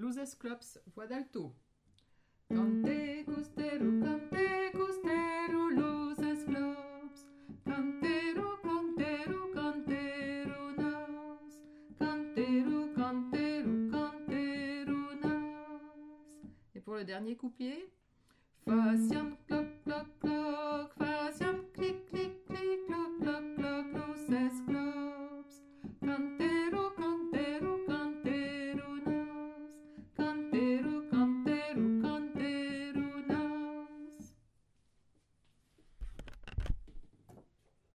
Luzes clops, voix d'alto. Cante costero, luzes clops. Cantero, cantero, cantero nos. Cantero, cantero, cantero nos. Et pour le dernier couplet. Faciam